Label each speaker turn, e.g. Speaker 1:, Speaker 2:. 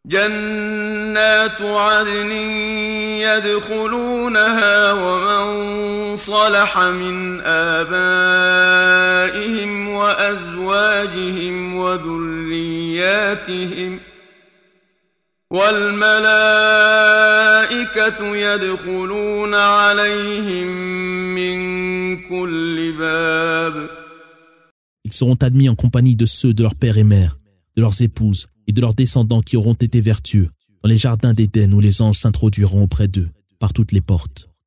Speaker 1: جنات عدن يدخلونها ومن صلح من آبائهم وأزواجهم وذرياتهم والملائكة يدخلون عليهم من كل باب.
Speaker 2: Ils seront admis en compagnie de ceux de leurs pères et mères, de leurs épouses et de leurs descendants qui auront été vertueux dans les jardins d'Éden où les anges s'introduiront auprès d'eux par toutes les portes.